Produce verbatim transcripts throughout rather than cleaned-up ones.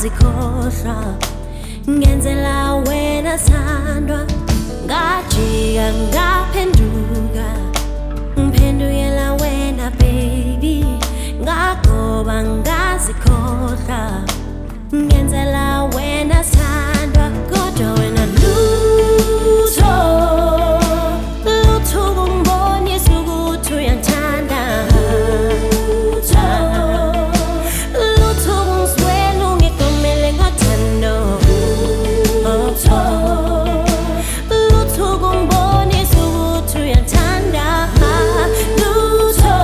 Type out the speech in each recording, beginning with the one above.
ngazikhohlwa ngenzela wena sandwa ngajika ngaphenduka ngiphendukela wena baby ngagoba ngazikhohlwa ngenzela wena sandwa kodwa wena lutho lutho kungibonisa ukuthi uyangithanda lutho lutho kungizwela ungigomele ngothando lutho lutho kungibonisa ukuthi uyangithanda lutho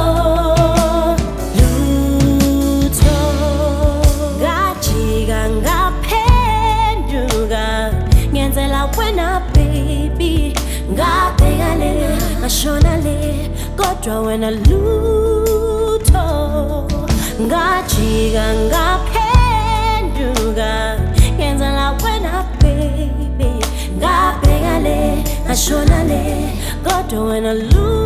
lutho ngajika ngaphenduka ngenzela wena baby ngabheka le ngashona le kodwa wena lutho ngajika ngaphenduka ngenzela wena baby ngabheka le ngashona le kodwa wena lutho